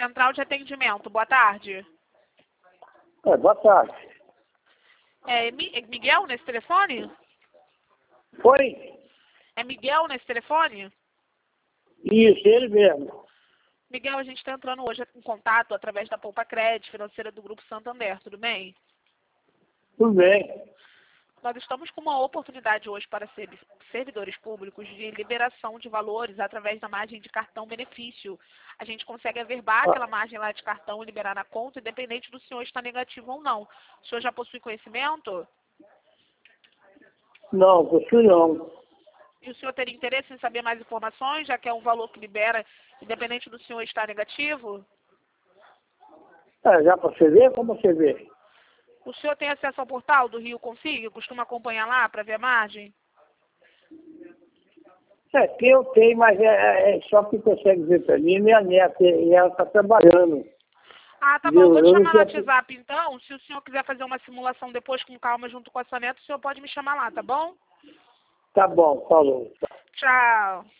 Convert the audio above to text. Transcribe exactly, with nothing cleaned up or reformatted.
Central de Atendimento. Boa tarde. É, boa tarde. É Mi- é Miguel nesse telefone? Foi? É Miguel nesse telefone? Isso, ele mesmo. Miguel, a gente está entrando hoje em contato através da Poupa Crédito Financeira do Grupo Santander, tudo bem? Tudo bem. Nós estamos com uma oportunidade hoje para ser- servidores públicos de liberação de valores através da margem de cartão benefício. A gente consegue averbar Ah, aquela margem lá de cartão e liberar na conta, independente do senhor estar negativo ou não. O senhor já possui conhecimento? não, possui não. E o senhor teria interesse em saber mais informações, já que é um valor que libera, independente do senhor estar negativo? É, já para você ver, como você vê? O senhor tem acesso ao portal do Rio Config? Costuma acompanhar lá para ver a margem? É, que eu tenho, mas é, é- é só que consegue ver para mim, minha neta, e ela está trabalhando. Ah, tá bom. Viu? Vou te Eu não chamar no tenho... WhatsApp, então. Se o senhor quiser fazer uma simulação depois com calma junto com a sua neta, o senhor pode me chamar lá, tá bom? Tá bom, falou. Tchau.